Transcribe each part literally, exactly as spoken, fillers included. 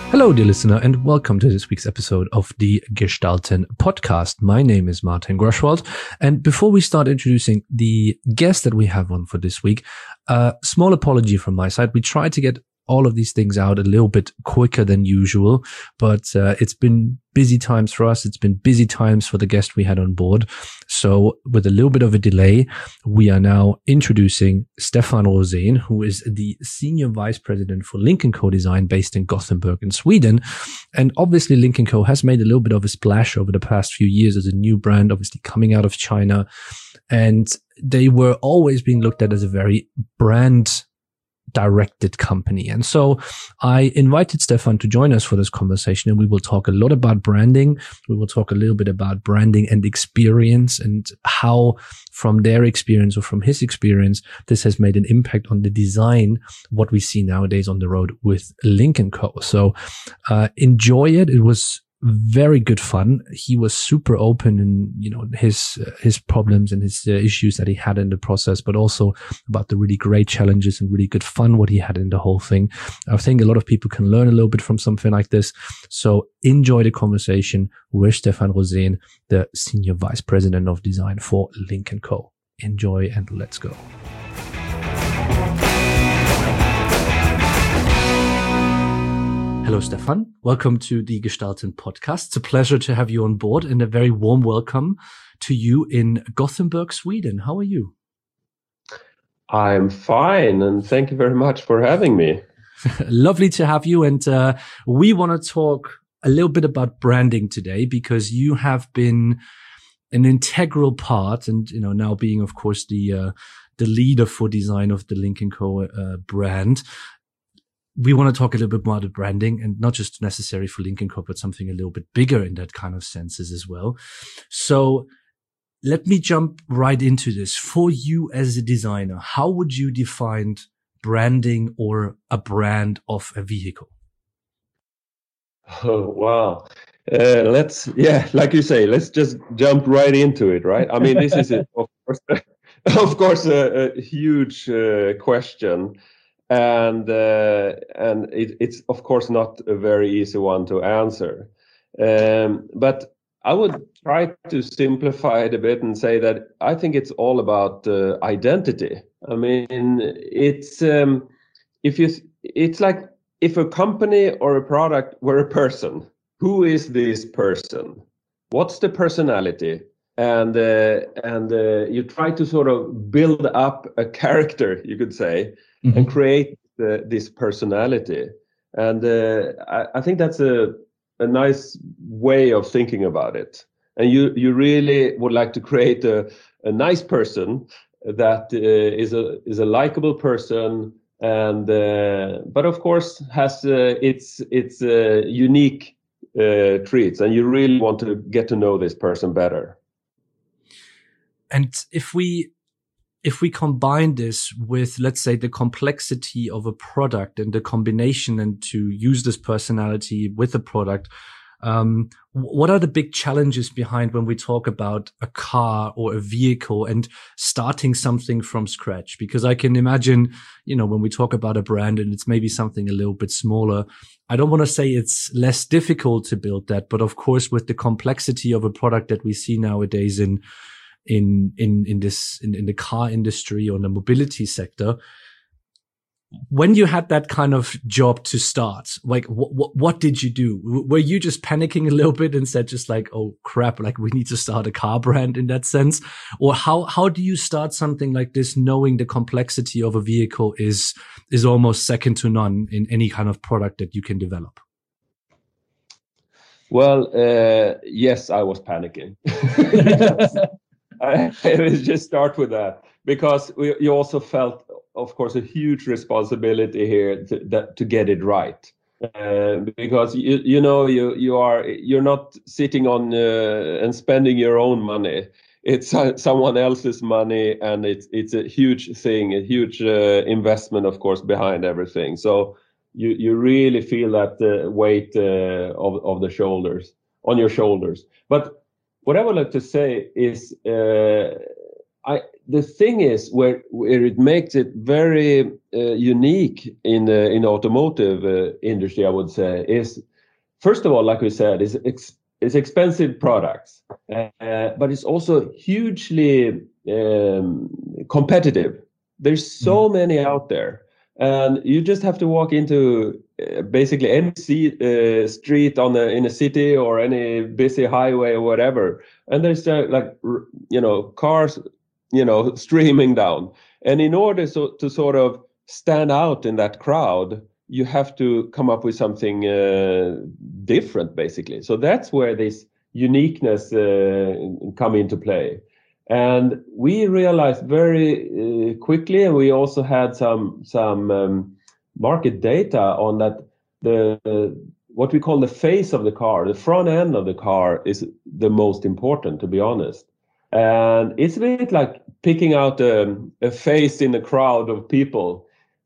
Hello, dear listener, and welcome to this week's episode of the Gestalten podcast. My name is Martin Groschwald, and before we start introducing the guest that we have on for this week, a small apology from my side. We tried to get all of these things out a little bit quicker than usual, but uh, it's been busy times for us. It's been busy times for the guest we had on board. So with a little bit of a delay, we are now introducing Stefan Rosén, who is the Senior Vice President for Lynk and Co Design based in Gothenburg in Sweden. And obviously Lynk and Co has made a little bit of a splash over the past few years as a new brand, obviously coming out of China. And they were always being looked at as a very brand directed company. And so I invited Stefan to join us for this conversation, and we will talk a lot about branding. We will talk a little bit about branding and experience and how from their experience or from his experience, this has made an impact on the design, what we see nowadays on the road with Lynk and Co. So uh, enjoy it. It was very good fun. He was super open in, you know, his, uh, his problems and his uh, issues that he had in the process, but also about the really great challenges and really good fun what he had in the whole thing. I think a lot of people can learn a little bit from something like this. So enjoy the conversation with Stefan Rosén, the Senior Vice President of Design for Lynk and Co. Enjoy and let's go. Hello, Stefan. Welcome to the Gestalten podcast. It's a pleasure to have you on board and a very warm welcome to you in Gothenburg, Sweden. How are you? I'm fine, and thank you very much for having me. Lovely to have you. And uh, we want to talk a little bit about branding today because you have been an integral part and, you know, now being, of course, the uh, the leader for design of the Lynk and Co uh, brand. We want to talk a little bit more about branding and not just necessary for Lynk and Co, but something a little bit bigger in that kind of senses as well. So let me jump right into this. For you as a designer, how would you define branding or a brand of a vehicle? Oh, wow. Uh, let's, yeah, like you say, let's just jump right into it, right? I mean, this is, a, of course, of course, a, a huge uh, question. And uh, and it, it's of course not a very easy one to answer, um, but I would try to simplify it a bit and say that I think it's all about uh, identity. I mean, it's um, if you it's like if a company or a product were a person. Who is this person? What's the personality? And uh, and uh, you try to sort of build up a character, you could say. Mm-hmm. And create uh, this personality. And uh, I, I think that's a, a nice way of thinking about it. And you, you really would like to create a, a nice person that uh, is a is a likable person, and uh, but of course has uh, its its uh, unique uh, traits. And you really want to get to know this person better. And if we If we combine this with, let's say, the complexity of a product and the combination and to use this personality with a product, um, what are the big challenges behind when we talk about a car or a vehicle and starting something from scratch? Because I can imagine, you know, when we talk about a brand and it's maybe something a little bit smaller, I don't want to say it's less difficult to build that, but of course, with the complexity of a product that we see nowadays in in in in this in, in the car industry or the mobility sector, when you had that kind of job to start, like what what, what did you do? Were you just panicking a little bit and said just like, oh crap, like we need to start a car brand in that sense? Or how how do you start something like this knowing the complexity of a vehicle is is almost second to none in any kind of product that you can develop? Well, uh, yes, I was panicking. I, I just start with that because we, you also felt, of course, a huge responsibility here to, that, to get it right. Uh, because you you know you you are you're not sitting on uh, and spending your own money. It's uh, someone else's money, and it's it's a huge thing, a huge uh, investment, of course, behind everything. So you you really feel that uh, weight uh, of of the shoulders on your shoulders. But what I would like to say is, uh, I the thing is where where it makes it very uh, unique in the in the automotive uh, industry, I would say, is first of all, like we said, is ex- it's expensive products, uh, but it's also hugely um, competitive. There's so Mm. many out there, and you just have to walk into uh, basically any sea, uh, street on the in a city or any busy highway or whatever, and there's uh, like r- you know cars, you know, streaming down, and in order so to sort of stand out in that crowd, you have to come up with something uh, different, basically. So that's where this uniqueness uh, come into play. And we realized very uh, quickly, and we also had some some um, market data on that the uh, what we call the face of the car, the front end of the car, is the most important, to be honest. And it's a bit like picking out a, a face in a crowd of people.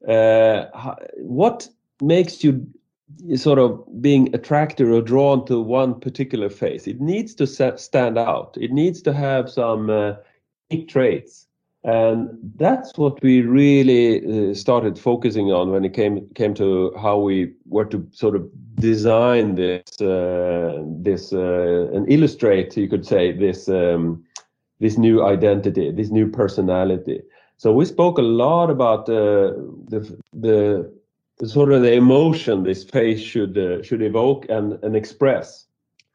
Uh, what makes you sort of being attracted or drawn to one particular face? It needs to set, stand out. It needs to have some uh, unique traits, and that's what we really uh, started focusing on when it came came to how we were to sort of design this uh, this uh, and illustrate, you could say, this. Um, this new identity, this new personality. So we spoke a lot about uh, the, the the sort of the emotion this face should uh, should evoke and, and express,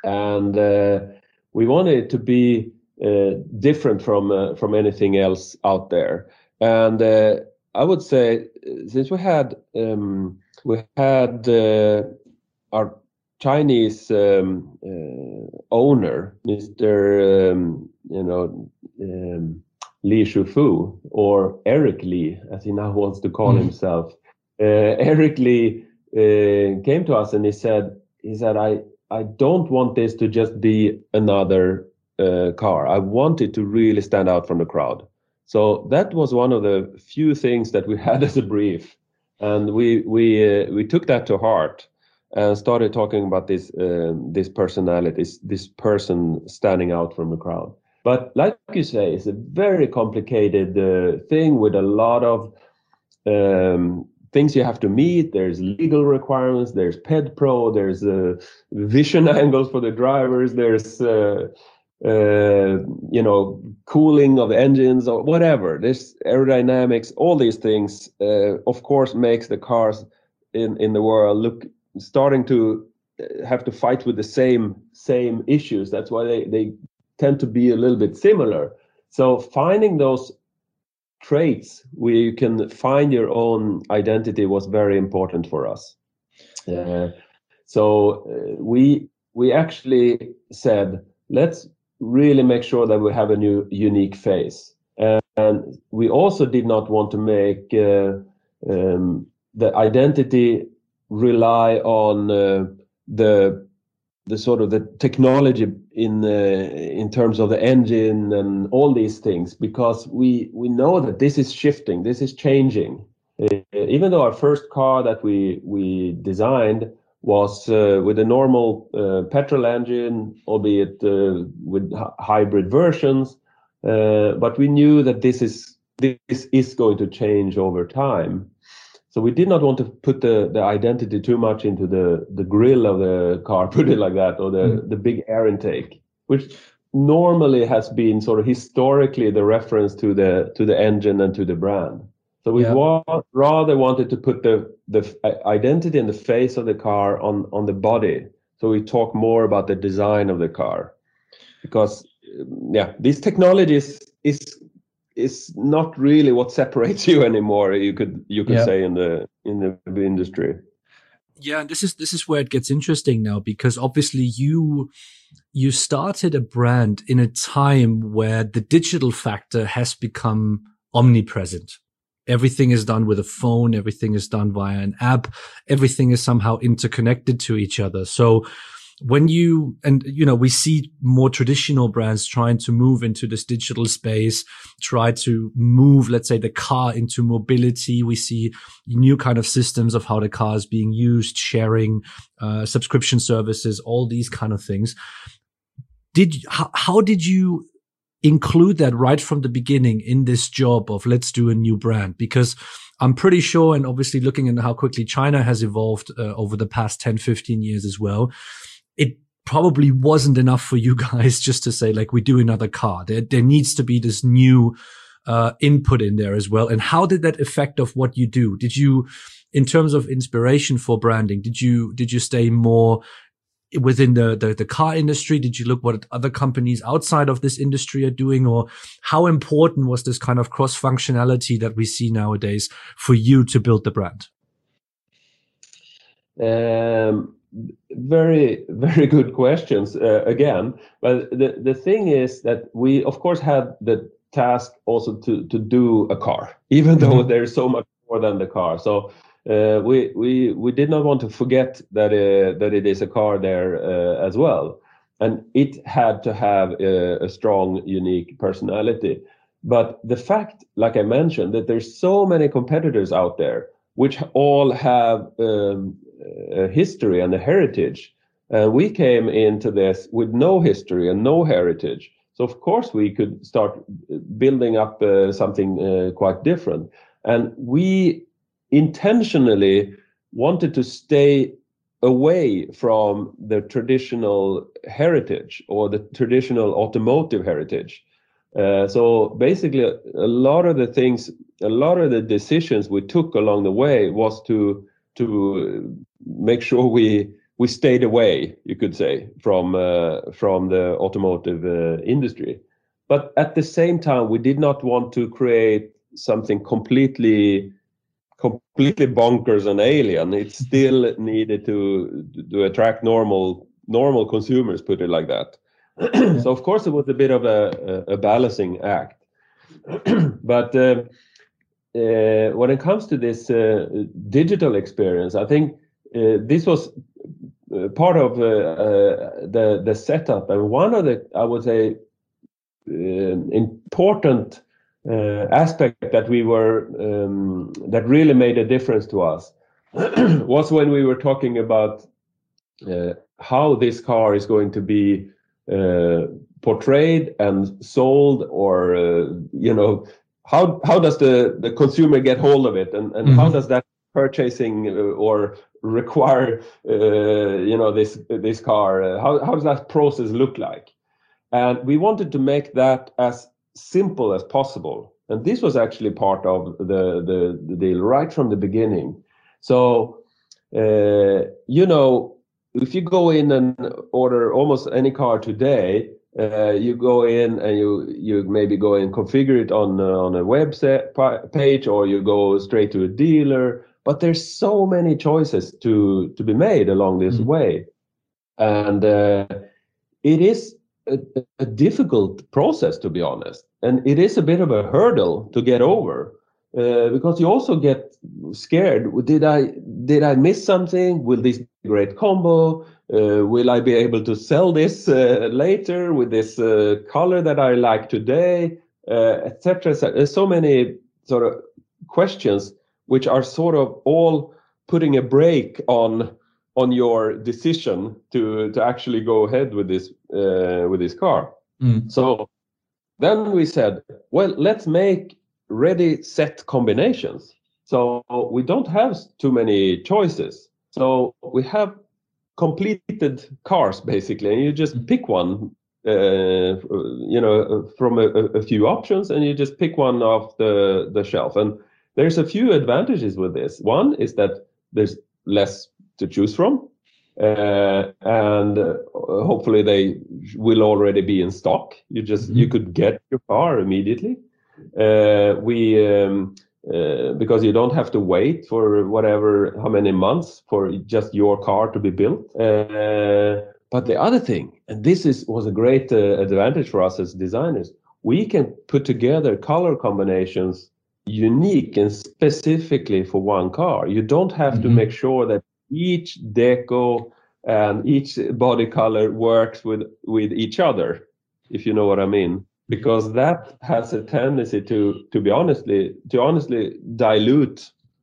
and uh, we wanted it to be uh, different from uh, from anything else out there. And uh, I would say, since we had um, we had uh, our Chinese um, uh, owner, Mister Um, you know, um, Li Shufu, or Eric Li, as he now wants to call Mm. himself. Uh, Eric Li uh, came to us and he said, he said, I, I don't want this to just be another uh, car. I want it to really stand out from the crowd. So that was one of the few things that we had as a brief, and we we uh, we took that to heart and started talking about this uh, this personality, this, this person standing out from the crowd. But like you say, it's a very complicated uh, thing with a lot of um, things you have to meet. There's legal requirements, there's PedPro, there's uh, vision angles for the drivers, there's uh, uh, you know, cooling of engines or whatever. There's aerodynamics, all these things, uh, of course, makes the cars in, in the world look starting to have to fight with the same same issues. That's why they, they tend to be a little bit similar. So finding those traits where you can find your own identity was very important for us. Uh, so uh, we we actually said, let's really make sure that we have a new unique face. And we also did not want to make uh, um, the identity rely on uh, the the sort of the technology in uh, in terms of the engine and all these things, because we we know that this is shifting, this is changing. Uh, even though our first car that we we designed was uh, with a normal uh, petrol engine, albeit uh, with h- hybrid versions, uh, but we knew that this is this is going to change over time. So we did not want to put the, the identity too much into the, the grill of the car, put it like that, or the, Mm. the big air intake, which normally has been sort of historically the reference to the to the engine and to the brand. So we Yeah. wa- rather wanted to put the the identity and the face of the car on on the body. So we talk more about the design of the car, because um, yeah, these technologies is is not really what separates you anymore. You could you could Yeah. say in the in the industry. Yeah, and this is this is where it gets interesting now, because obviously you you started a brand in a time where the digital factor has become omnipresent. Everything is done with a phone, everything is done via an app, everything is somehow interconnected to each other. So when you, and you know, we see more traditional brands trying to move into this digital space, try to move, let's say, the car into mobility. We see new kind of systems of how the car is being used, sharing, uh, subscription services, all these kind of things. Did, how, how did you include that right from the beginning in this job of let's do a new brand? Because I'm pretty sure, and obviously looking at how quickly China has evolved uh, over the past ten, fifteen years as well, it probably wasn't enough for you guys just to say, like, we do another car. There, there needs to be this new uh, input in there as well. And how did that affect of what you do? Did you, in terms of inspiration for branding, did you, did you stay more within the, the, the car industry? Did you look what other companies outside of this industry are doing? Or how important was this kind of cross functionality that we see nowadays for you to build the brand? Um, very, very good questions uh, again. But the, the thing is that we, of course, had the task also to, to do a car, even though mm-hmm. there's so much more than the car. So uh, we, we, we did not want to forget that, uh, that it is a car there uh, as well. And it had to have a, a strong, unique personality. But the fact, like I mentioned, that there's so many competitors out there, which all have um, a history and a heritage. Uh, we came into this with no history and no heritage. So of course we could start building up uh, something uh, quite different. And we intentionally wanted to stay away from the traditional heritage or the traditional automotive heritage. Uh, so basically a, a lot of the things, a lot of the decisions we took along the way was to to make sure we we stayed away, you could say, from uh, from the automotive uh, industry. But at the same time, we did not want to create something completely completely bonkers and alien. It still needed to to attract normal normal consumers, put it like that. So of course it was a bit of a, a, a balancing act. But uh, uh, when it comes to this uh, digital experience, I think uh, this was uh, part of uh, uh, the the setup, and one of the, I would say, uh, important uh, aspect that we were um, that really made a difference to us was when we were talking about uh, how this car is going to be Uh, portrayed and sold, or uh, you know, how how does the the consumer get hold of it, and and mm-hmm. how does that purchasing uh, or require uh, you know this this car, uh, how how does that process look like? And we wanted to make that as simple as possible, and this was actually part of the the, the deal right from the beginning. So uh, you know, if you go in and order almost any car today, uh, you go in and you you maybe go and configure it on uh, on a website page, or you go straight to a dealer. But there's so many choices to to be made along this mm-hmm. way, and uh, it is a, a difficult process, to be honest, and it is a bit of a hurdle to get over. Uh, because you also get scared. Did I did I miss something? Will this be a great combo? Uh, will I be able to sell this uh, later with this uh, color that I like today, uh, et cetera? There's so many sort of questions which are sort of all putting a brake on on your decision to to actually go ahead with this uh, with this car. Mm. So then we said, well, let's make ready set combinations, so we don't have too many choices. So we have completed cars basically, and you just pick one, uh, you know, from a, a few options, and you just pick one off the the shelf. And there's a few advantages with this. One is that there's less to choose from, uh, and uh, hopefully they will already be in stock. You just mm-hmm. you could get your car immediately. Uh, we um, uh, because you don't have to wait for whatever how many months for just your car to be built. Uh, but the other thing, and this is was a great uh, advantage for us as designers, we can put together color combinations unique and specifically for one car. You don't have mm-hmm. to make sure that each deco and each body color works with with each other, if you know what I mean. Because that has a tendency to, to be honestly, to honestly dilute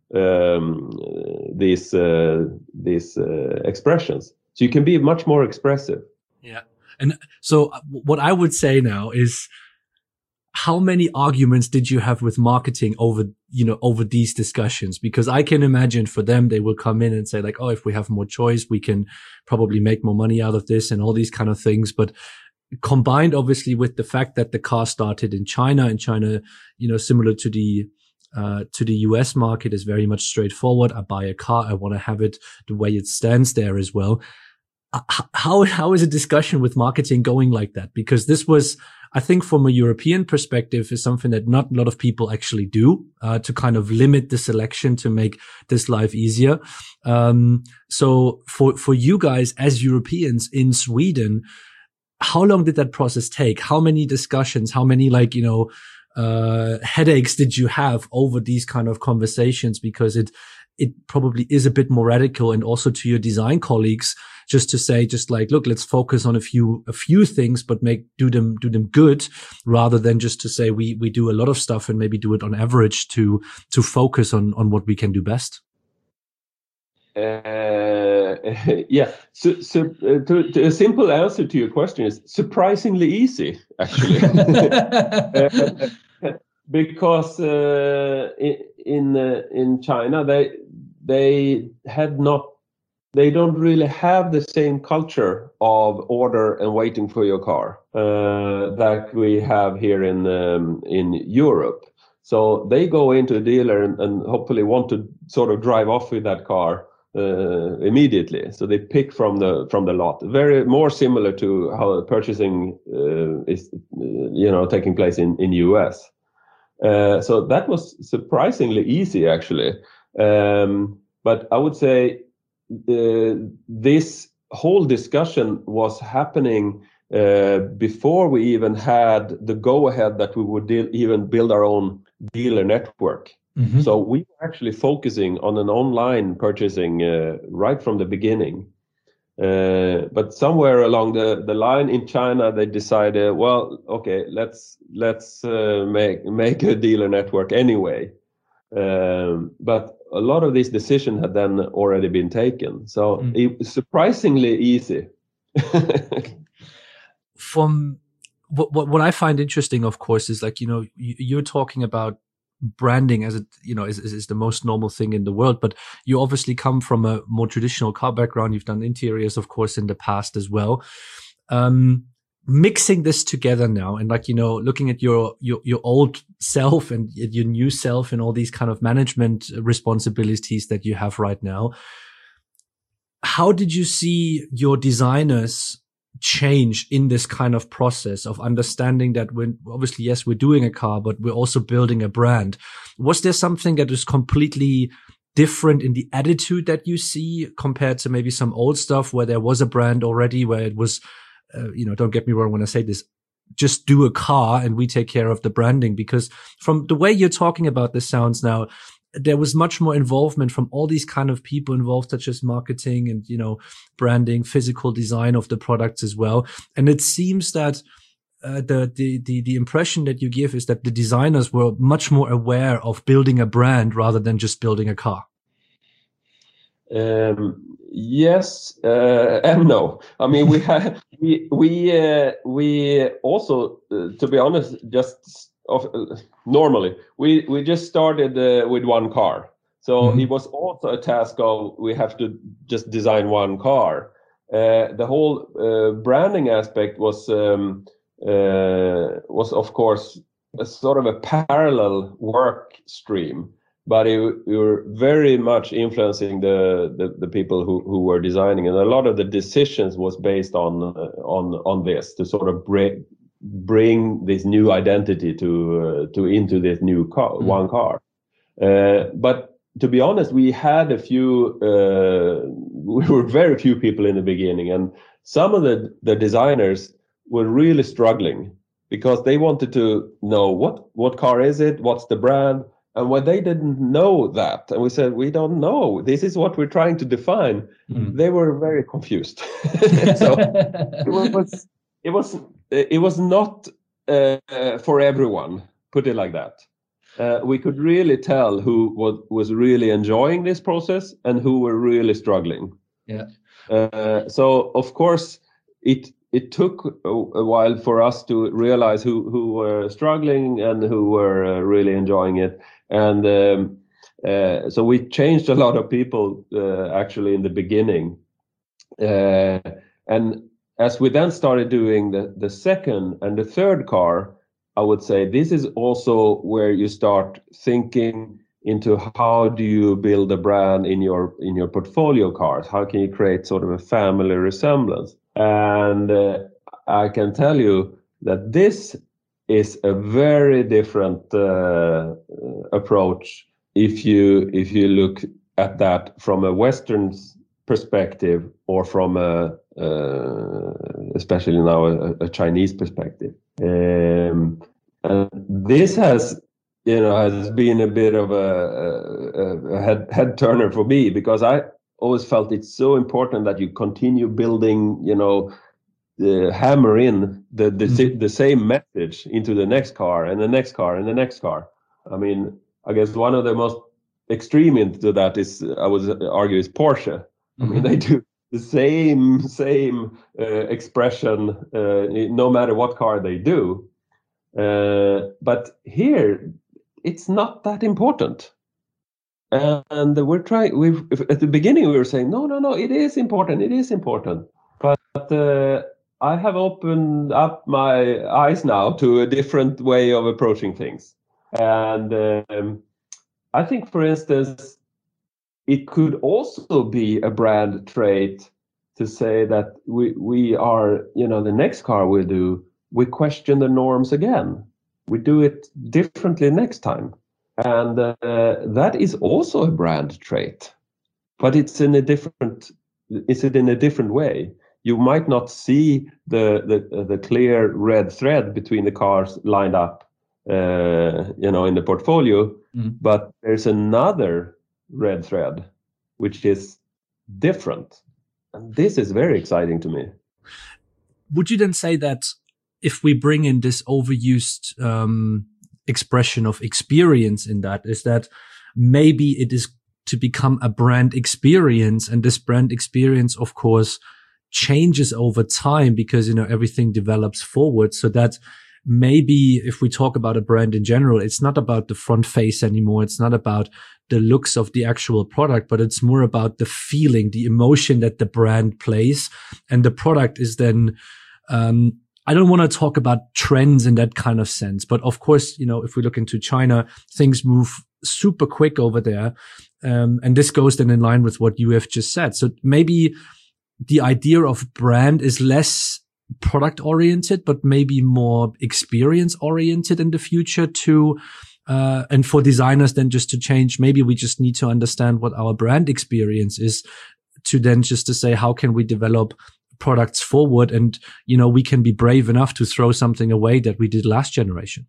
um, these uh, these uh, expressions. So you can be much more expressive. Yeah, and so what I would say now is, how many arguments did you have with marketing over, you know, over these discussions? Because I can imagine for them, they will come in and say like, oh, if we have more choice, we can probably make more money out of this and all these kind of things. But combined obviously with the fact that the car started in China, and China, you know, similar to the, uh, to the U S market, is very much straightforward. I buy a car, I want to have it the way it stands there as well. How, how is a discussion with marketing going like that? Because this was, I think from a European perspective, is something that not a lot of people actually do, uh, to kind of limit the selection to make this life easier. Um, so for, for you guys as Europeans in Sweden, how long did that process take? How many discussions, how many like, you know, uh, headaches did you have over these kind of conversations? Because it, it probably is a bit more radical, and also to your design colleagues, just to say, just like, look, let's focus on a few, a few things, but make, do them, do them good, rather than just to say we, we do a lot of stuff and maybe do it on average to, to focus on, on what we can do best. Uh, yeah. So, so uh, to, to a simple answer to your question is surprisingly easy, actually. uh, because uh, in uh, in China, they they had not. They don't really have the same culture of order and waiting for your car uh, that we have here in um, in Europe. So they go into a dealer and, and hopefully want to sort of drive off with that car uh, immediately. So they pick from the from the lot. Very more similar to how purchasing uh, is, uh, you know, taking place in in U S. Uh, so that was surprisingly easy, actually. Um, but I would say. Uh, this whole discussion was happening uh, before we even had the go-ahead that we would de- even build our own dealer network. Mm-hmm. So we were actually focusing on an online purchasing uh, right from the beginning. Uh, but somewhere along the, the line in China, they decided, well, okay, let's let's uh, make make a dealer network anyway. Um, but a lot of these decisions had then already been taken. So mm. it was surprisingly easy. From what, what, what I find interesting, of course, is like, you know, you, you're talking about branding as it, you know, is, is, is the most normal thing in the world, but you obviously come from a more traditional car background. You've done interiors, of course, in the past as well. Um, mixing this together now and like, you know, looking at your, your, your old self and your new self and all these kind of management responsibilities that you have right now. How did you see your designers change in this kind of process of understanding that when obviously, yes, we're doing a car, but we're also building a brand? Was there something that is completely different in the attitude that you see compared to maybe some old stuff where there was a brand already, where it was, Uh, you know, don't get me wrong when I say this, just do a car and we take care of the branding? Because from the way you're talking about this sounds now, there was much more involvement from all these kind of people involved, such as marketing and, you know, branding, physical design of the products as well. And it seems that uh, the, the, the, the impression that you give is that the designers were much more aware of building a brand rather than just building a car. Um, yes uh, and no. I mean, we have we we uh, we also, uh, to be honest, just of, uh, normally we we just started uh, with one car. So mm-hmm. It was also a task of we have to just design one car. Uh, the whole uh, branding aspect was um, uh, was of course a sort of a parallel work stream. But it, we were very much influencing the, the, the people who, who were designing, and a lot of the decisions was based on uh, on on this to sort of bring bring this new identity to uh, to into this new car, mm. one car. Uh, but to be honest, we had a few. Uh, we were very few people in the beginning, and some of the the designers were really struggling because they wanted to know what what car is it, what's the brand. And when they didn't know that, and we said, we don't know, this is what we're trying to define, mm. they were very confused. So it was, it was, it was not uh, for everyone, put it like that. Uh, we could really tell who was, was really enjoying this process and who were really struggling. Yeah. Uh, so of course, it it took a, a while for us to realize who who were struggling and who were uh, really enjoying it. And um, uh, so we changed a lot of people uh, actually in the beginning. Uh, and as we then started doing the, the second and the third car, I would say this is also where you start thinking into how do you build a brand in your in your portfolio cars? How can you create sort of a family resemblance? And uh, I can tell you that this is a very different uh, approach if you if you look at that from a Western perspective or from a uh, especially now a, a Chinese perspective. Um, and this has you know has been a bit of a, a, a head head turner for me, because I always felt it's so important that you continue building, you know, uh, hammer in the the, mm-hmm. the same message into the next car and the next car and the next car. I mean, I guess one of the most extreme into that is, I would argue, is Porsche. Mm-hmm. I mean, they do the same same uh, expression uh, no matter what car they do. Uh, but here, it's not that important. And we're trying. We at the beginning we were saying no, no, no. It is important. It is important. But uh, I have opened up my eyes now to a different way of approaching things. And um, I think, for instance, it could also be a brand trait to say that we we are, you know, the next car we do, we question the norms again. We do it differently next time. And uh, that is also a brand trait, but it's in a different, it's in a different way. You might not see the the, the clear red thread between the cars lined up, uh, you know, in the portfolio, mm. but there's another red thread, which is different, and this is very exciting to me. Would you then say that if we bring in this overused um, expression of experience in that, is that maybe it is to become a brand experience, and this brand experience, of course, changes over time because, you know, everything develops forward, so that maybe if we talk about a brand in general, it's not about the front face anymore. It's not about the looks of the actual product, but it's more about the feeling, the emotion that the brand plays. And the product is then, um, I don't want to talk about trends in that kind of sense, but of course, you know, if we look into China, things move super quick over there. Um, and this goes then in line with what you have just said. So maybe the idea of brand is less product oriented, but maybe more experience oriented in the future too. Uh, and for designers then just to change, maybe we just need to understand what our brand experience is to then just to say, how can we develop products forward? And, you know, we can be brave enough to throw something away that we did last generation.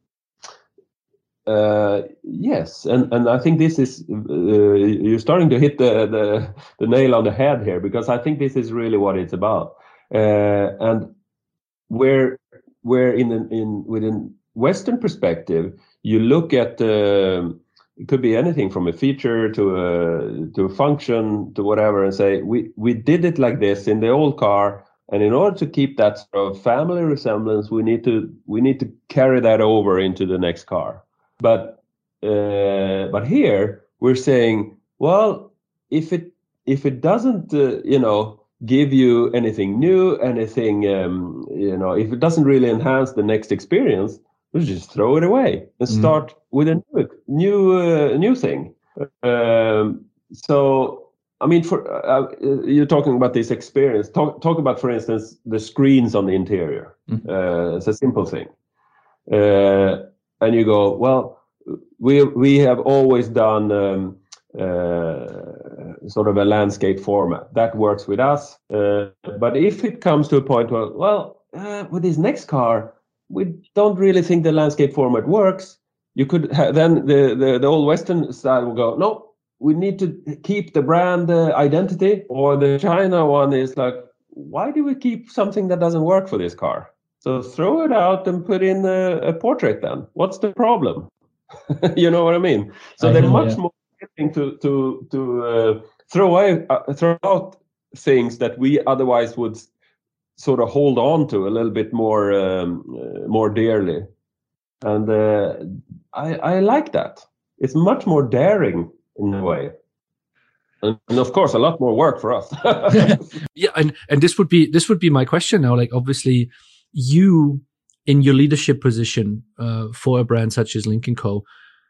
Uh, yes, and and I think this is uh, you're starting to hit the, the the nail on the head here, because I think this is really what it's about. Uh, and where where in the, in within Western perspective, you look at uh, it could be anything from a feature to a to a function to whatever, and say we we did it like this in the old car, and in order to keep that sort of family resemblance, we need to we need to carry that over into the next car. But uh, but here we're saying, well, if it if it doesn't uh, you know give you anything new, anything um, you know, if it doesn't really enhance the next experience, we just throw it away and start mm. with a new new uh, new thing. Um, so I mean, for uh, you're talking about this experience. Talk talk about, for instance, the screens on the interior. Mm. Uh, it's a simple thing. Uh, And you go, well, we we have always done um, uh, sort of a landscape format that works with us. Uh, but if it comes to a point where, well, uh, with this next car, we don't really think the landscape format works, you could ha- then the, the the old Western style will go, no, we need to keep the brand uh, identity. Or the China one is like, why do we keep something that doesn't work for this car? So throw it out and put in a, a portrait then. What's the problem? You know what I mean? So I they're know, much yeah. more willing to to to uh, throw away, uh, throw out things that we otherwise would sort of hold on to a little bit more um, uh, more dearly. And uh, I, I like that. It's much more daring in a way. And, and of course, a lot more work for us. Yeah, and, and this would be this would be my question now. Like, obviously, you in your leadership position uh, for a brand such as Lynk and Co,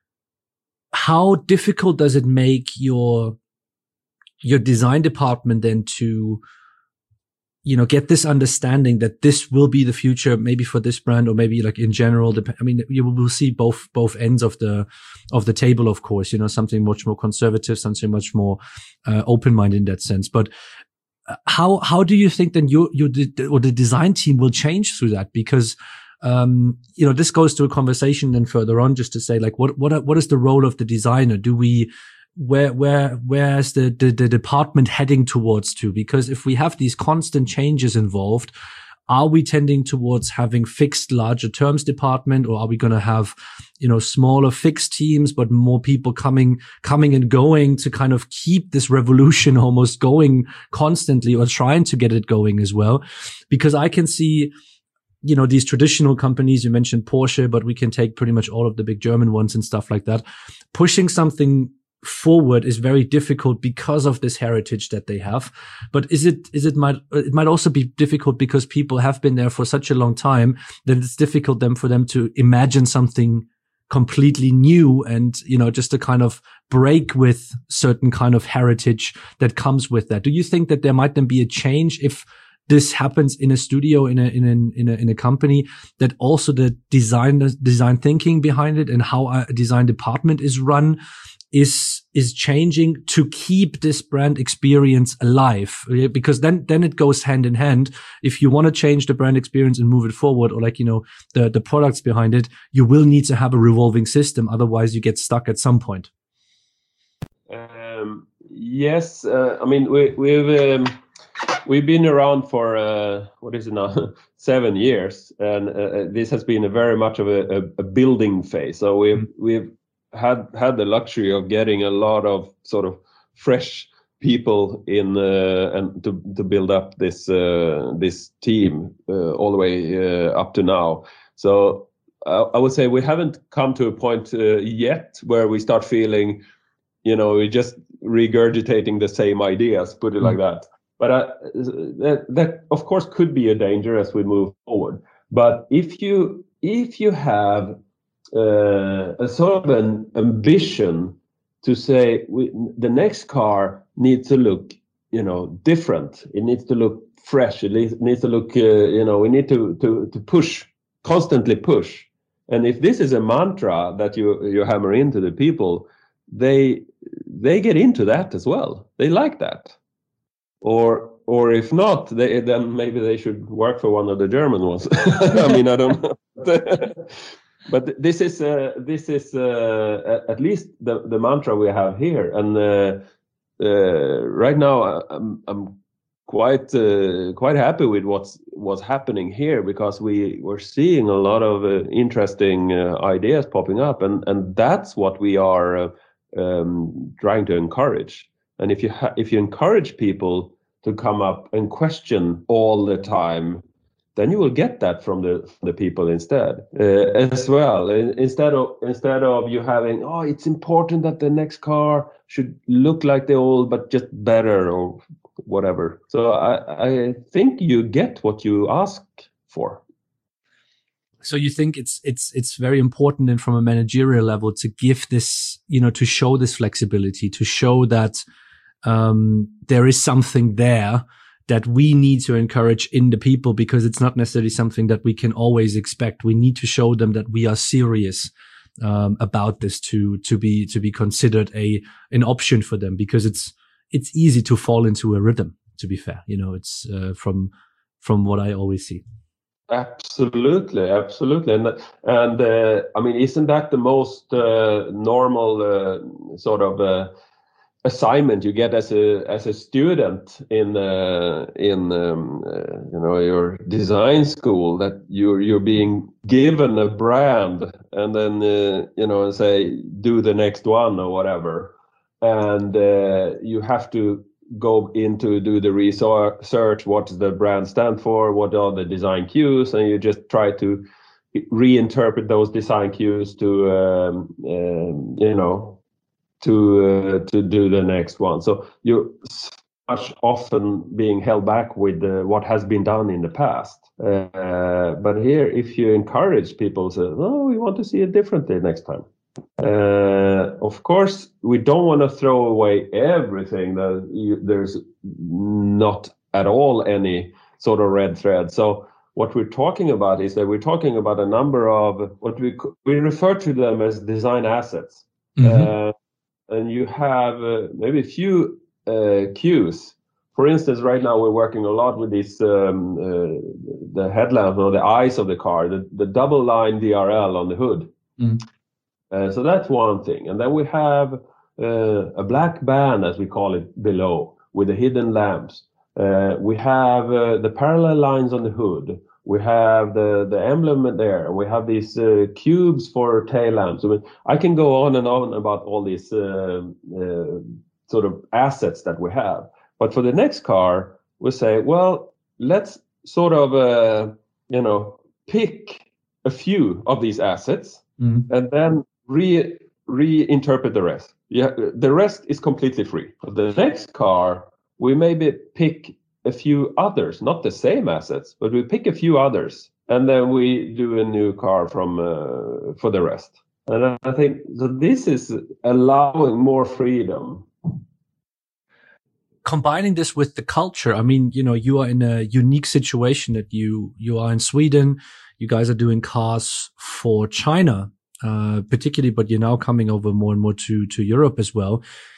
how difficult does it make your your design department then to, you know, get this understanding that this will be the future, maybe for this brand or maybe like in general? I mean, you will see both, both ends of the, of the table, of course, you know, something much more conservative, something much more, uh, open-minded in that sense. But how, how do you think then you, you, or the design team will change through that? Because, um, you know, this goes to a conversation then further on, just to say like, what, what, what is the role of the designer? Do we, where where where's the, the the department heading towards to? Because if we have these constant changes involved, are we tending towards having fixed larger terms department, or are we going to have, you know, smaller fixed teams but more people coming coming and going to kind of keep this revolution almost going constantly, or trying to get it going as well? Because I can see, you know, these traditional companies, you mentioned Porsche, but we can take pretty much all of the big German ones and stuff like that, pushing something forward is very difficult because of this heritage that they have. But is it, is it might, it might also be difficult because people have been there for such a long time that it's difficult then for them to imagine something completely new and, you know, just to kind of break with certain kind of heritage that comes with that. Do you think that there might then be a change if this happens in a studio, in a, in a, in a, in a company, that also the design, design thinking behind it and how a design department is run is, is changing to keep this brand experience alive? Because then, then it goes hand in hand. If you want to change the brand experience and move it forward, or like, you know, the, the products behind it, you will need to have a revolving system. Otherwise you get stuck at some point. Um, yes. Uh, I mean, we, we've, um, we've been around for, uh, what is it now? Seven years. And uh, this has been a very much of a, a, a building phase. So we've, mm-hmm. we've, had had the luxury of getting a lot of sort of fresh people in uh, and to to build up this uh, this team uh, all the way uh, up to now. So uh, I would say we haven't come to a point uh, yet where we start feeling, you know, we're just regurgitating the same ideas, put it mm-hmm. like that. But uh, that that of course could be a danger as we move forward. But if you if you have Uh, a sort of an ambition to say we, the next car needs to look, you know, different. It needs to look fresh. It needs to look, uh, you know, we need to to to push, constantly push. And if this is a mantra that you you hammer into the people, they they get into that as well. They like that. Or or if not, they then maybe they should work for one of the German ones. I mean, I don't know. But this is uh, this is uh, at least the, the mantra we have here, and uh, uh, right now I'm I'm quite uh, quite happy with what's what's happening here, because we we're seeing a lot of uh, interesting uh, ideas popping up, and and that's what we are uh, um, trying to encourage. And if you ha- if you encourage people to come up and question all the time, then you will get that from the from the people instead uh, as well. Instead of instead of you having, oh, it's important that the next car should look like the old, but just better or whatever. So I, I think you get what you ask for. So you think it's it's it's very important, and from a managerial level, to give this, you know, to show this flexibility, to show that um, there is something there that we need to encourage in the people, because it's not necessarily something that we can always expect. We need to show them that we are serious um, about this to to be to be considered a an option for them, because it's it's easy to fall into a rhythm. To be fair, you know, it's uh, from from what I always see. Absolutely, absolutely, and and uh, I mean, isn't that the most uh, normal uh, sort of uh, assignment you get as a as a student in uh, in um, uh, you know, your design school, that you're you're being given a brand and then uh, you know, say do the next one or whatever, and uh, you have to go in to do the research. What does the brand stand for? What are the design cues? And you just try to reinterpret those design cues to, um, um, you know, to uh, to do the next one. So you're much often being held back with uh, what has been done in the past. Uh, but here, if you encourage people, say, "Oh, we want to see it differently next time." Uh, of course, we don't want to throw away everything. That you, there's not at all any sort of red thread. So what we're talking about is that we're talking about a number of what we we refer to them as design assets. Mm-hmm. Uh, and you have uh, maybe a few uh, cues. For instance, right now we're working a lot with these um, uh, the headlamps or the eyes of the car, the, the double line D R L on the hood. Mm. Uh, so that's one thing. And then we have uh, a black band, as we call it, below with the hidden lamps. Uh, we have uh, the parallel lines on the hood. We have the, the emblem there. We have these uh, cubes for tail lamps. I mean, I can go on and on about all these uh, uh, sort of assets that we have. But for the next car, we say, well, let's sort of, uh, you know, pick a few of these assets mm-hmm. and then re reinterpret the rest. Yeah, the rest is completely free. For the next car, we maybe pick a few others, not the same assets, but we pick a few others, and then we do a new car from uh, for the rest. And I think so. This is allowing more freedom. Combining this with the culture, I mean, you know, you are in a unique situation that you you are in Sweden. You guys are doing cars for China, uh, particularly, but you're now coming over more and more to to Europe as well.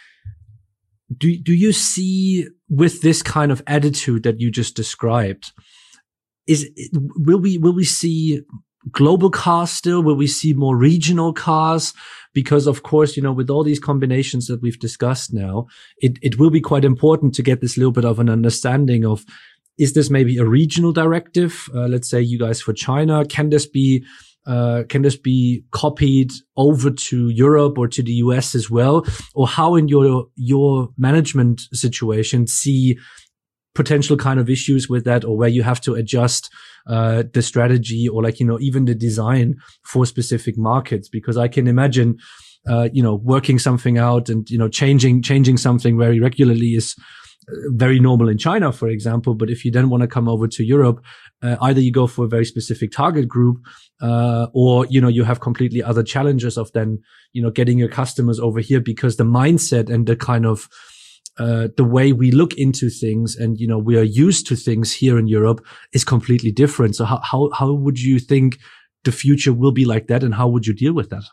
Do do you see with this kind of attitude that you just described, is will we will we see global cars still? Will we see more regional cars? Because of course, you know, with all these combinations that we've discussed now, it it will be quite important to get this little bit of an understanding of, is this maybe a regional directive? Uh, let's say you guys for China, can this be Uh, can this be copied over to Europe or to the U S as well? Or how in your, your management situation see potential kind of issues with that, or where you have to adjust, uh, the strategy or like, you know, even the design for specific markets? Because I can imagine, uh, you know, working something out and, you know, changing, changing something very regularly is very normal in China, for example. But if you then want to come over to Europe, uh, either you go for a very specific target group, uh, or, you know, you have completely other challenges of then, you know, getting your customers over here, because the mindset and the kind of, uh, the way we look into things and, you know, we are used to things here in Europe is completely different. So how, how, how would you think the future will be like that, and how would you deal with that?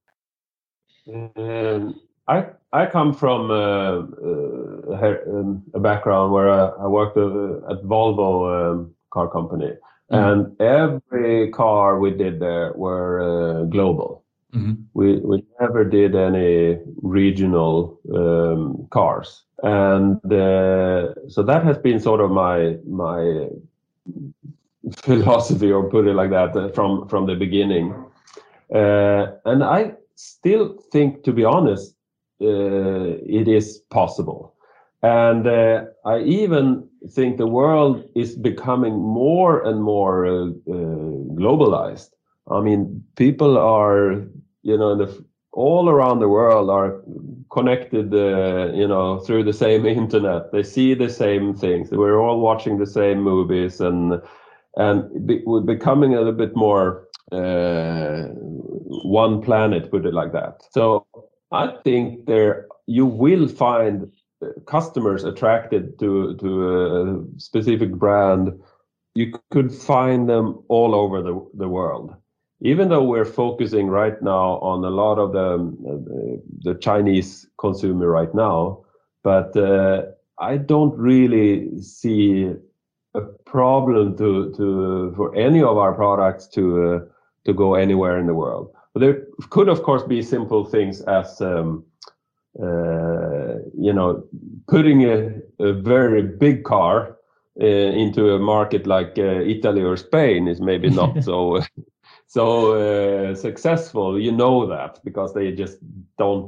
Um, I I come from uh, uh, a background where I, I worked uh, at Volvo um, car company, mm-hmm. and every car we did there were uh, global. Mm-hmm. We we never did any regional um, cars, and uh, so that has been sort of my my philosophy, or put it like that, uh, from from the beginning. Uh, and I still think, to be honest, Uh, it is possible. And uh, I even think the world is becoming more and more uh, uh, globalized. I mean, people are, you know, the, all around the world are connected, uh, you know, through the same internet. They see the same things. We're all watching the same movies, and and be, we're becoming a little bit more uh, one planet, put it like that. So I think there you will find customers attracted to to a specific brand. You could find them all over the the world. Even though we're focusing right now on a lot of the the, the Chinese consumer right now, but uh, I don't really see a problem to to for any of our products to uh, to go anywhere in the world. But there could, of course, be simple things as, um, uh, you know, putting a, a very big car uh, into a market like uh, Italy or Spain is maybe not so so uh, successful. You know that, because they just don't,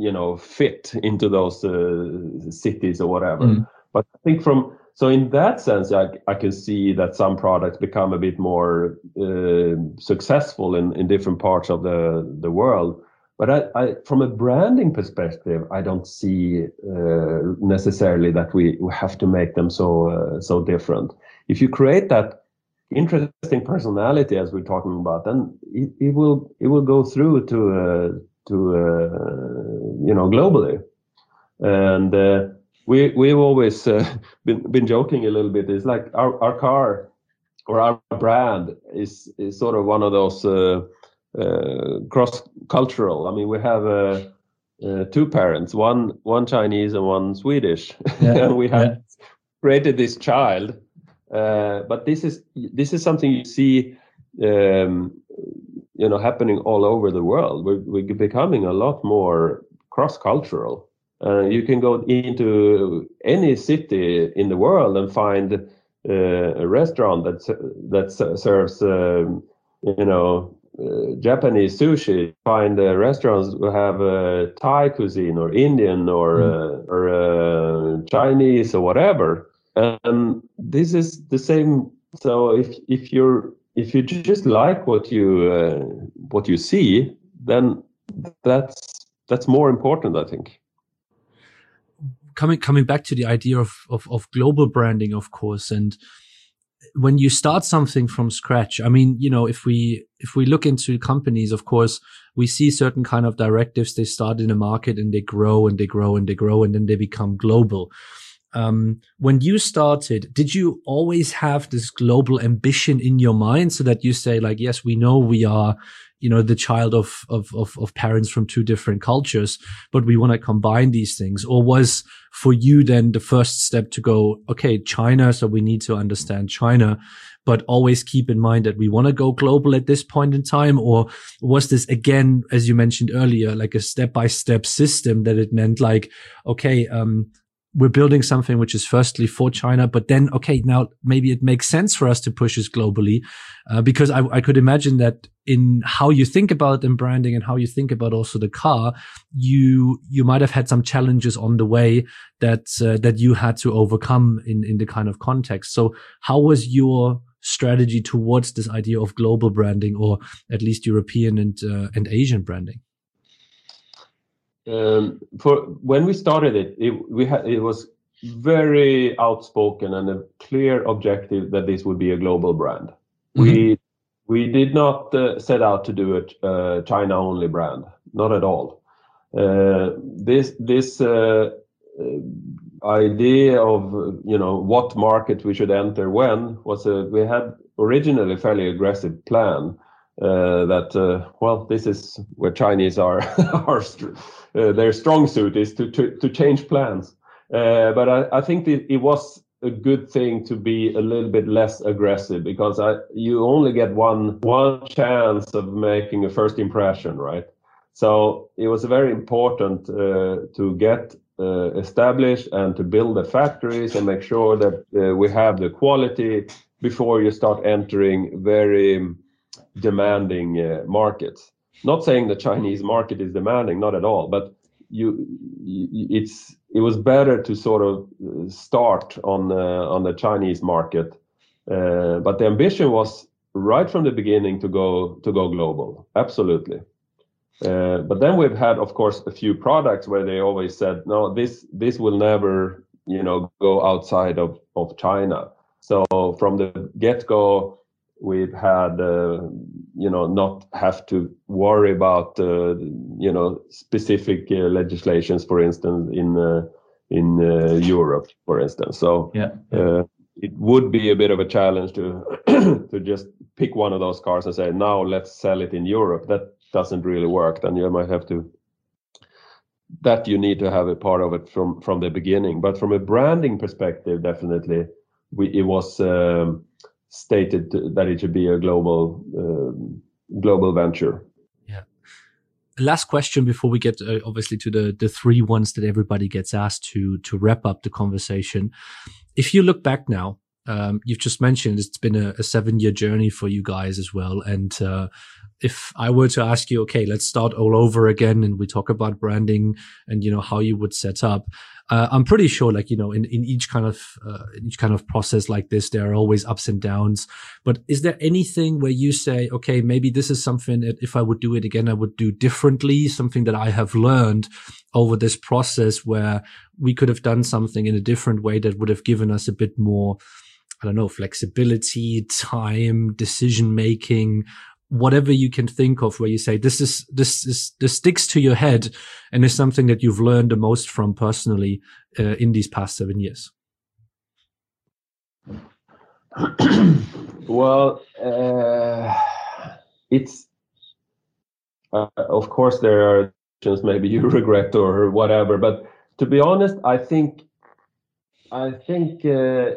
you know, fit into those uh, cities or whatever. Mm. But I think from so in that sense, I, I can see that some products become a bit more uh, successful in, in different parts of the, the world. But I, I, from a branding perspective, I don't see uh, necessarily that we have to make them so uh, so different. If you create that interesting personality, as we're talking about, then it, it will it will go through to uh, to uh, you know, globally. And uh, we we've always uh, been been joking a little bit. It's like our our car or our brand is is sort of one of those uh, uh, cross cultural. I mean, we have uh, uh, two parents, one one Chinese and one Swedish, Yeah. and we have Yeah. created this child. Uh, but this is this is something you see, um, you know, happening all over the world. We're, we're becoming a lot more cross cultural. Uh, you can go into any city in the world and find uh, a restaurant that that serves, um, you know, uh, Japanese sushi. Find uh, restaurants who have uh, Thai cuisine or Indian or Mm. uh, or uh, Chinese or whatever. And this is the same. So if if you're if you just like what you uh, what you see, then that's that's more important, I think. Coming coming back to the idea of, of of global branding, of course, and when you start something from scratch, I mean, you know, if we if we look into companies, of course, we see certain kind of directives. They start in a market and they grow and they grow and they grow and then they become global. Um, when you started, did you always have this global ambition in your mind, so that you say, like, yes, we know we are, you know, the child of of of, of parents from two different cultures, but we want to combine these things? Or was for you then the first step to go, okay, China, so we need to understand China, but always keep in mind that we want to go global at this point in time? Or was this, again, as you mentioned earlier, like a step by step system that it meant like, okay, um, we're building something which is firstly for China, but then, okay, now maybe it makes sense for us to push this globally, uh, because I, I could imagine that in how you think about in branding and how you think about also the car, you you might have had some challenges on the way that uh, that you had to overcome in in the kind of context. So how was your strategy towards this idea of global branding, or at least European and uh, and Asian branding? Um, for when we started it, it we had it was very outspoken and a clear objective that this would be a global brand. Mm-hmm. We we did not uh, set out to do a uh, China only brand, not at all. Uh, this this uh, idea of, you know, what market we should enter when was a we had originally a fairly aggressive plan. Uh, that uh, well, this is where Chinese are are uh, their strong suit is to to, to change plans. Uh, but I, I think it, it was a good thing to be a little bit less aggressive, because I, you only get one one chance of making a first impression, right? So it was very important uh, to get uh, established and to build the factories and make sure that uh, we have the quality before you start entering very demanding uh, markets. Not saying the Chinese market is demanding, not at all, but you, you it's it was better to sort of start on uh, on the Chinese market, uh, but the ambition was right from the beginning to go to go global, absolutely. Uh, but then we've had, of course, a few products where they always said, no, this this will never, you know, go outside of of China. So from the get-go, we've had, uh, you know, not have to worry about, uh, you know, specific uh, legislations, for instance, in uh, in uh, Europe, for instance. So yeah, yeah. Uh, it would be a bit of a challenge to to just pick one of those cars and say, now let's sell it in Europe. That doesn't really work. Then you might have to. That you need to have a part of it from from the beginning. But from a branding perspective, definitely, we it was. Um, stated that it should be a global um, global venture. Yeah. Last question before we get uh, obviously to the the three ones that everybody gets asked to to wrap up the conversation. If you look back now, um, you've just mentioned it's been a, a seven year journey for you guys as well, and uh, if I were to ask you, okay, let's start all over again, and we talk about branding and, you know, how you would set up, uh, I'm pretty sure, like, you know, in, in each kind of, uh, in each kind of process like this, there are always ups and downs. But is there anything where you say, okay, maybe this is something that if I would do it again, I would do differently, something that I have learned over this process where we could have done something in a different way that would have given us a bit more, I don't know, flexibility, time, decision making, whatever you can think of, where you say this is this is this sticks to your head and is something that you've learned the most from personally uh, in these past seven years? Well, uh, it's uh, of course there are things maybe you regret or whatever, but to be honest, I think I think uh,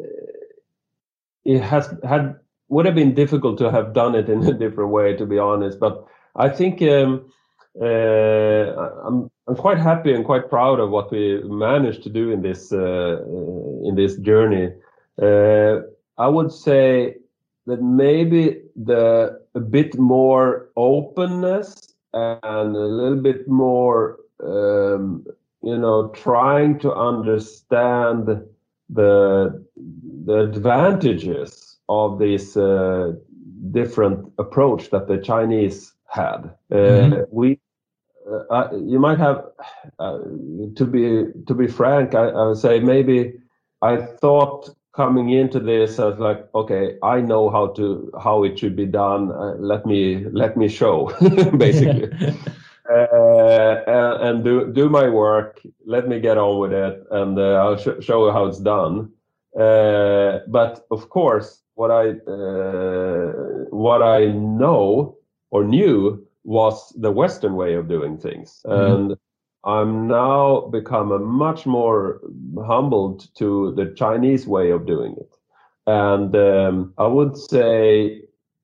it has had. Would have been difficult to have done it in a different way, to be honest. But I think um, uh, I'm I'm quite happy and quite proud of what we managed to do in this uh, in this journey. Uh, I would say that maybe the a bit more openness and a little bit more, um, you know, trying to understand the the advantages of this uh, different approach that the Chinese had. Uh, mm-hmm. We, uh, uh, you might have, uh, to be to be frank, I, I would say maybe I thought coming into this as like, okay, I know how to how it should be done. Uh, let me let me show, basically, uh, and do do my work. Let me get on with it, and uh, I'll sh- show you how it's done. Uh, but of course, what I uh, what I know or knew was the Western way of doing things, mm-hmm. and I'm now become a much more humbled to the Chinese way of doing it. And um, I would say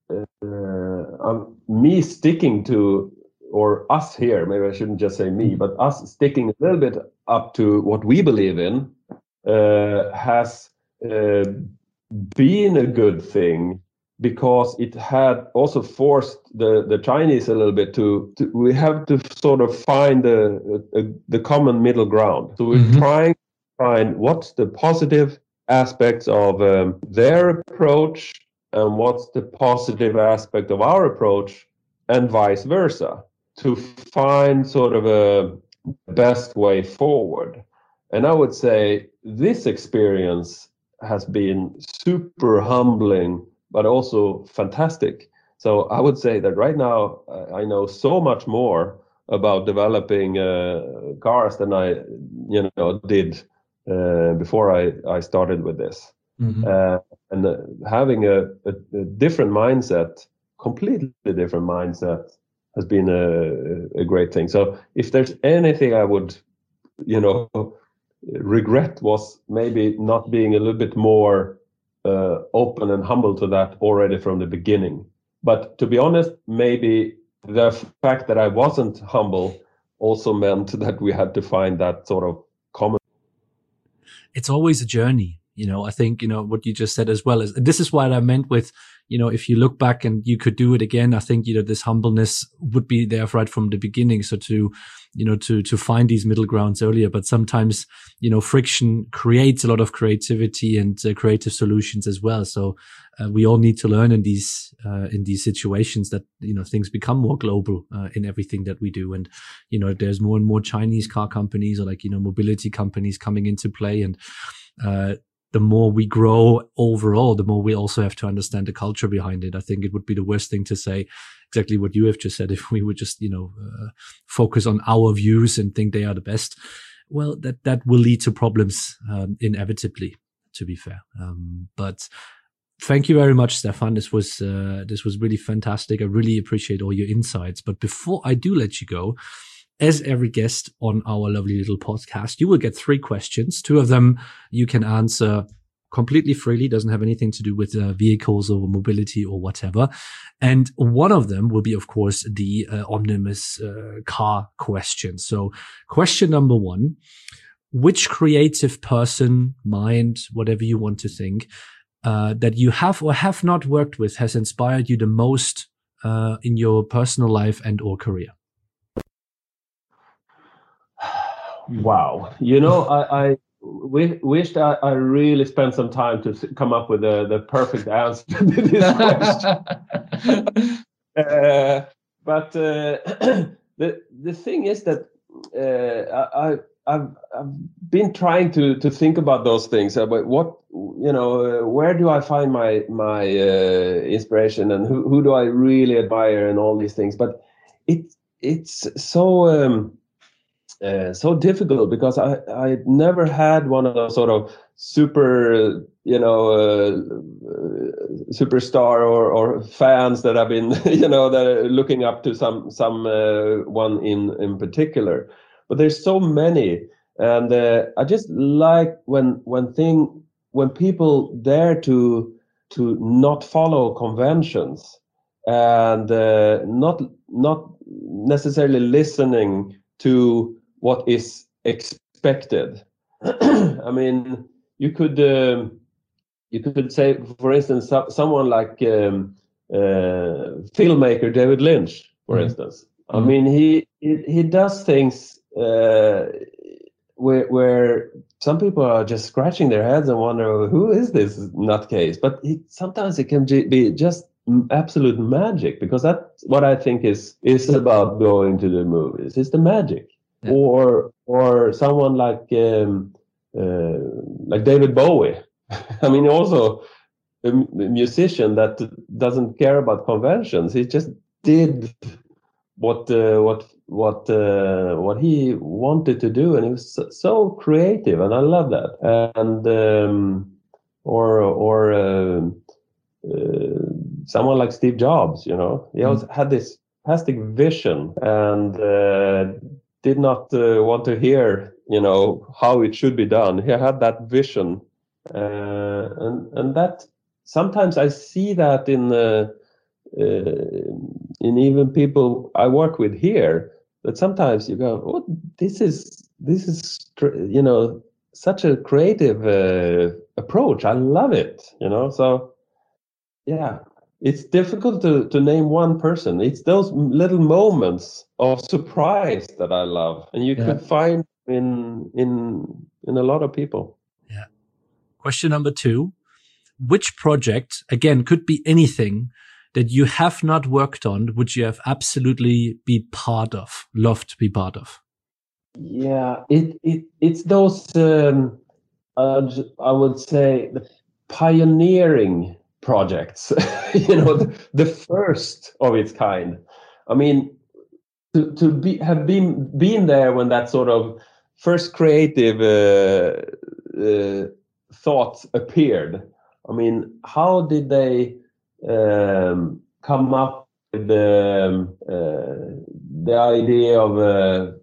uh, um, me sticking to, or us here, maybe I shouldn't just say me, but us sticking a little bit up to what we believe in uh, has uh, been a good thing, because it had also forced the, the Chinese a little bit to, to we have to sort of find the the, the common middle ground. So we're mm-hmm. trying to find what's the positive aspects of um, their approach and what's the positive aspect of our approach, and vice versa, to find sort of a best way forward. And I would say this experience has been super humbling, but also fantastic. So I would say that right now uh, I know so much more about developing uh, cars than I, you know, did uh, before I, I started with this. Mm-hmm. Uh, and uh, having a, a, a different mindset, completely different mindset, has been a, a great thing. So if there's anything I would, you know, regret, was maybe not being a little bit more uh, open and humble to that already from the beginning. But to be honest, maybe the fact that I wasn't humble also meant that we had to find that sort of common. It's always a journey. You know, I think, you know, what you just said as well is, this is what I meant with, you know, if you look back and you could do it again, I think, you know, this humbleness would be there right from the beginning. So to, you know, to, to find these middle grounds earlier, but sometimes, you know, friction creates a lot of creativity and uh, creative solutions as well. So uh, we all need to learn in these, uh, in these situations that, you know, things become more global uh, in everything that we do. And, you know, there's more and more Chinese car companies or like, you know, mobility companies coming into play. And, uh, the more we grow overall, the more we also have to understand the culture behind it. I think it would be the worst thing to say exactly what you have just said, if we would just, you know, uh, focus on our views and think they are the best. Well, that, that will lead to problems, um, inevitably, to be fair. Um, but thank you very much, Stefan. This was, uh, this was really fantastic. I really appreciate all your insights. But before I do let you go, as every guest on our lovely little podcast, you will get three questions. Two of them you can answer completely freely, doesn't have anything to do with uh, vehicles or mobility or whatever. And one of them will be, of course, the uh, Omnimus uh, car question. So question number one, which creative person, mind, whatever you want to think, uh, that you have or have not worked with has inspired you the most uh, in your personal life and or career? Wow. You know, I, I w- wished I, I really spent some time to come up with the, the perfect answer to this question. uh, but uh, the the thing is that uh, I, I've, I've been trying to, to think about those things about what, you know, uh, where do I find my my uh, inspiration, and who, who do I really admire, and all these things. But it it's so um, uh, so difficult, because I I never had one of those sort of super, you know, uh, uh, superstar or, or fans that I've been, you know, that are looking up to some some uh, one in in particular. But there's so many, and uh, I just like when when thing when people dare to to not follow conventions, and uh, not not necessarily listening to what is expected. I mean, you could um, you could say, for instance, so, someone like um, uh, filmmaker David Lynch, for mm. instance. I mm. mean, he, he he does things uh, where where some people are just scratching their heads and wonder, who is this nutcase? But he, sometimes it can be just absolute magic, because that's what I think is is about going to the movies. It's the magic. Yeah. Or or someone like um, uh, like David Bowie. I mean, also a musician that doesn't care about conventions. He just did what uh, what what uh, what he wanted to do, and he was so, so creative, and I love that. And um, or or uh, uh, someone like Steve Jobs, you know, he mm. also had this fantastic vision, and uh, did not uh, want to hear, you know, how it should be done. He had that vision, uh, and and that sometimes I see that in uh, uh, in even people I work with here. That sometimes you go, oh, this is this is you know, such a creative uh, approach. I love it, you know. So yeah. It's difficult to, to name one person. It's those little moments of surprise that I love, and you yeah. could find in in in a lot of people. Yeah. Question number two: which project, again, could be anything, that you have not worked on, would you have absolutely be part of, love to be part of? Yeah, it it it's those. Um, uh, I would say the pioneering projects, you know, the, the first of its kind. I mean, to to be have been been there when that sort of first creative uh, uh, thought appeared. I mean, how did they um, come up with the uh, the idea of uh,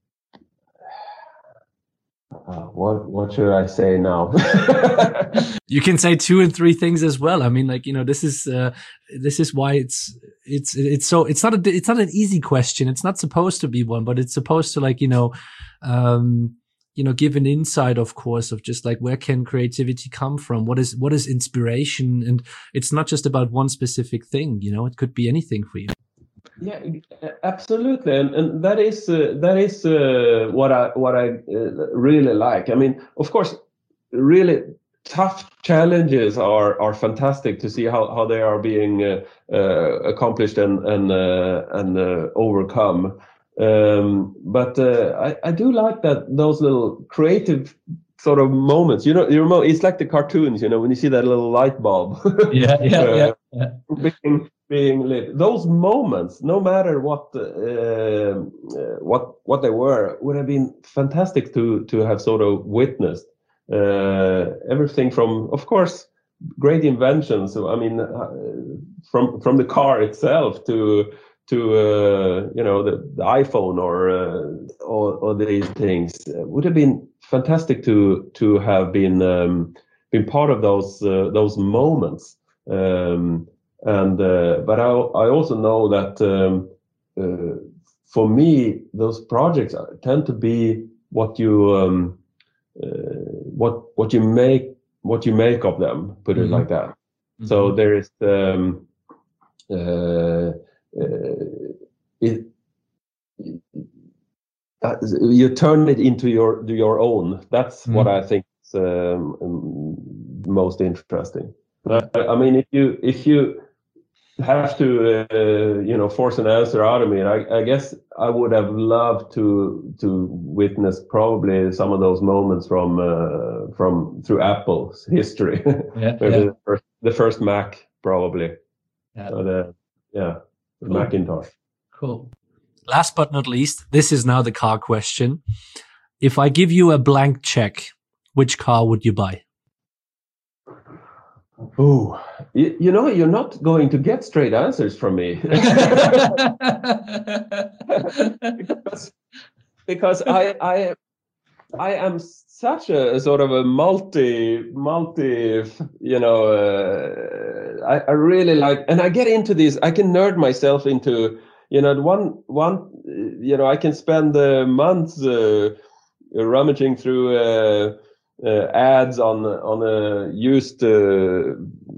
Uh, what what should I say now? You can say two and three things as well. I mean, like, you know, this is uh, this is why it's it's it's so it's not a it's not an easy question. It's not supposed to be one, but it's supposed to, like, you know, um, you know, give an insight, of course, of just like, where can creativity come from? What is what is inspiration? And it's not just about one specific thing. You know, it could be anything for you. Yeah, absolutely, and and that is uh, that is uh, what I what I uh, really like. I mean, of course, really tough challenges are are fantastic to see how, how they are being uh, uh, accomplished and and uh, and uh, overcome. Um, but uh, I I do like that, those little creative sort of moments. You know, you know, it's like the cartoons. You know, when you see that little light bulb. Yeah, yeah, uh, yeah. yeah. Being, being lit. Those moments, no matter what uh, uh, what what they were, would have been fantastic to to have sort of witnessed. Uh, everything from, of course, great inventions. I mean, uh, from from the car itself to to uh, you know, the, the iPhone or uh, or, or these things, it would have been fantastic to to have been um, been part of those uh, those moments. Um, and uh, but I I also know that um, uh, for me, those projects tend to be what you um, uh, what what you make what you make of them. Put it mm-hmm. like that. Mm-hmm. So there is um, uh, it, uh, you turn it into your your own. That's mm. what I think is um, um, most interesting. I, I mean, if you if you have to uh, you know force an answer out of me, I, I guess I would have loved to to witness probably some of those moments from uh, from through Apple's history. Yeah, yeah. The, first, the first Mac probably. Yeah. So the, yeah, the cool. Macintosh. Cool. Last but not least, this is now the car question. If I give you a blank check, which car would you buy? Oh, you, you know, you're not going to get straight answers from me. because, because I, I, I am such a, a sort of a multi, multi, you know, uh, I, I really like, and I get into this, I can nerd myself into, you know, one, one, you know, I can spend uh, months uh, rummaging through uh, uh, ads on on a used, uh,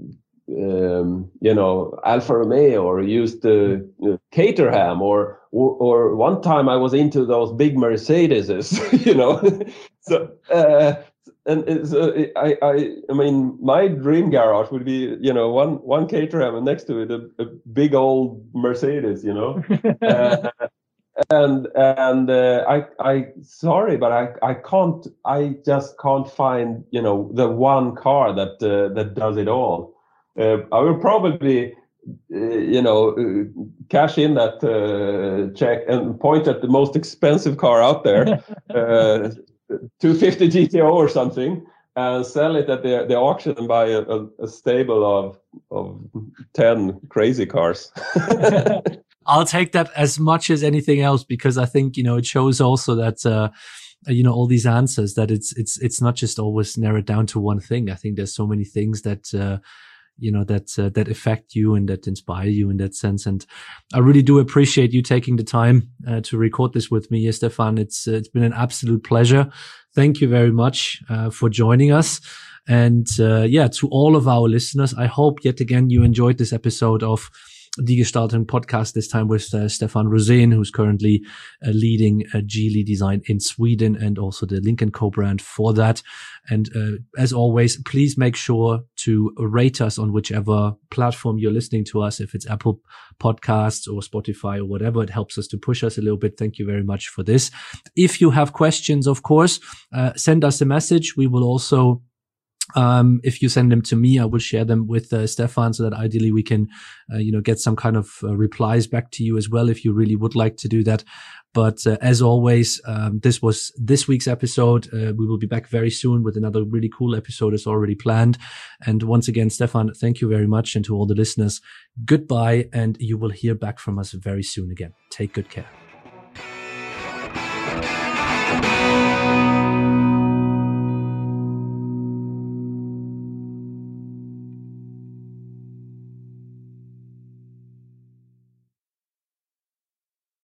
um, you know, Alfa Romeo or used uh, Caterham, or, or or one time I was into those big Mercedeses, you know, so. Uh, And it's, uh, I, I, I mean, my dream garage would be, you know, one one Caterham and next to it a, a big old Mercedes, you know. uh, and and uh, I, I, sorry, but I, I can't, I just can't find, you know, the one car that uh, that does it all. Uh, I will probably, uh, you know, uh, cash in that uh, check and point at the most expensive car out there. Uh, two fifty G T O or something, and sell it at the the auction and buy a, a, a stable of of ten crazy cars. I'll take that as much as anything else, because I think, you know, it shows also that uh you know, all these answers, that it's it's it's not just always narrowed down to one thing. I think there's so many things that uh you know, that, uh, that affect you and that inspire you in that sense. And I really do appreciate you taking the time uh, to record this with me, Stefan. It's, uh, it's been an absolute pleasure. Thank you very much, uh, for joining us. And, uh, yeah, to all of our listeners, I hope yet again you enjoyed this episode of Die Gestalten podcast, this time with uh, Stefan Rosén, who's currently uh, leading uh, Geely Design in Sweden and also the Lynk and Co brand for that. And uh, as always, please make sure to rate us on whichever platform you're listening to us. If it's Apple Podcasts or Spotify or whatever, it helps us to push us a little bit. Thank you very much for this. If you have questions, of course, uh, send us a message. We will also Um, if you send them to me, I will share them with uh, Stefan, so that ideally we can, uh, you know, get some kind of uh, replies back to you as well, if you really would like to do that. But uh, as always, um, this was this week's episode. Uh, we will be back very soon with another really cool episode as already planned. And once again, Stefan, thank you very much. And to all the listeners, goodbye. And you will hear back from us very soon again. Take good care.